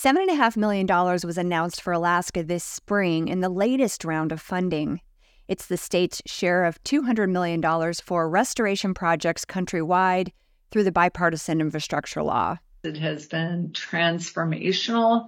$7.5 million was announced for Alaska this spring in the latest round of funding. It's the state's share of $200 million for restoration projects countrywide through the bipartisan infrastructure law. It has been transformational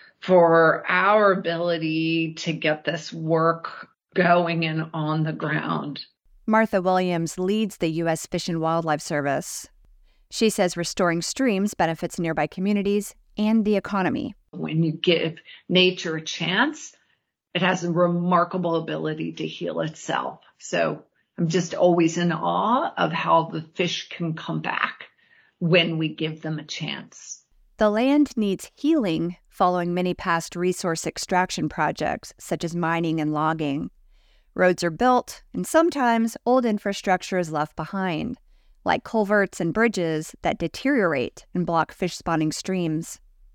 for our ability to get this work going and on the ground. Martha Williams leads the U.S. Fish and Wildlife Service. She says restoring streams benefits nearby communities and the economy. When you give nature a chance, it has a remarkable ability to heal itself. So I'm just always in awe of how the fish can come back when we give them a chance. The land needs healing following many past resource extraction projects, such as mining and logging. Roads are built, and sometimes old infrastructure is left behind, like culverts and bridges that deteriorate and block fish-spawning streams.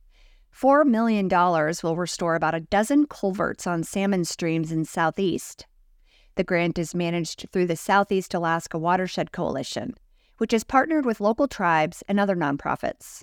$4 million will restore about a dozen culverts on salmon streams in Southeast. The grant is managed through the Southeast Alaska Watershed Coalition, which has partnered with local tribes and other nonprofits.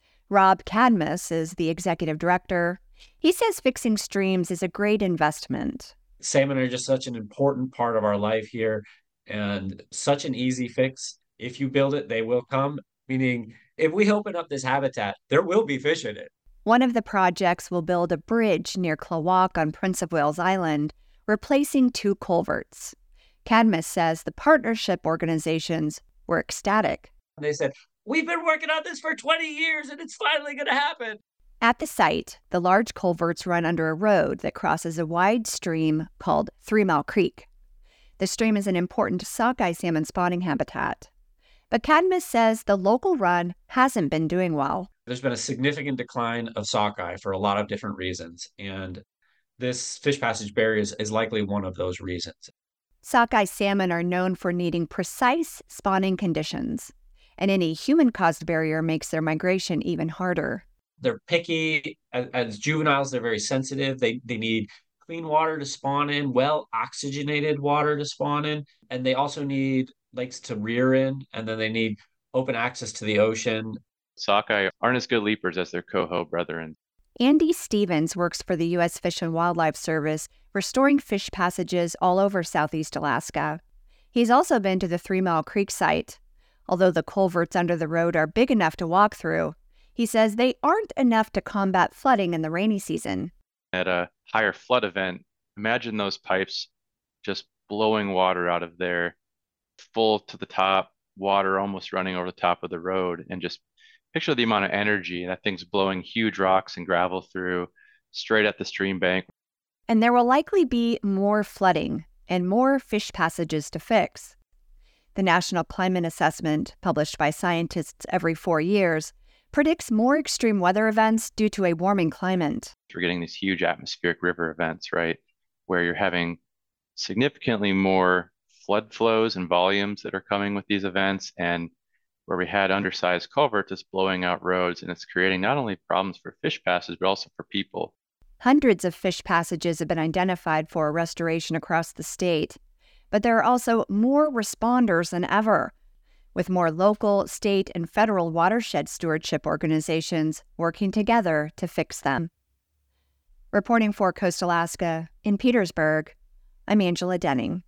Rob Cadmus is the executive director. He says fixing streams is a great investment. Salmon are just such an important part of our life here and such an easy fix. If you build it, they will come. Meaning, if we open up this habitat, there will be fish in it. One of the projects will build a bridge near Klawock on Prince of Wales Island, replacing 2 culverts. Cadmus says the partnership organizations were ecstatic. They said, "We've been working on this for 20 years and it's finally going to happen." At the site, the large culverts run under a road that crosses a wide stream called 3 Mile Creek. The stream is an important sockeye salmon spawning habitat. But Cadmus says the local run hasn't been doing well. There's been a significant decline of sockeye for a lot of different reasons, and this fish passage barrier is likely one of those reasons. Sockeye salmon are known for needing precise spawning conditions, and any human-caused barrier makes their migration even harder. They're picky. As juveniles, they're very sensitive. They need clean water to spawn in, well-oxygenated water to spawn in, and they also need lakes to rear in, and then they need open access to the ocean. Sockeye aren't as good leapers as their coho brethren. Andy Stevens works for the U.S. Fish and Wildlife Service, restoring fish passages all over Southeast Alaska. He's also been to the 3 Mile Creek site. Although the culverts under the road are big enough to walk through, he says they aren't enough to combat flooding in the rainy season. At a higher flood event, imagine those pipes just blowing water out of there, full to the top, water almost running over the top of the road, and just picture the amount of energy that thing's blowing huge rocks and gravel through straight at the stream bank. And there will likely be more flooding and more fish passages to fix. The National Climate Assessment, published by scientists every 4 years, predicts more extreme weather events due to a warming climate. We're getting these huge atmospheric river events, right, where you're having significantly more flood flows and volumes that are coming with these events, and where we had undersized culverts just blowing out roads, and it's creating not only problems for fish passage, but also for people. Hundreds of fish passages have been identified for restoration across the state, but there are also more responders than ever, with more local, state, and federal watershed stewardship organizations working together to fix them. Reporting for Coast Alaska, in Petersburg, I'm Angela Denning.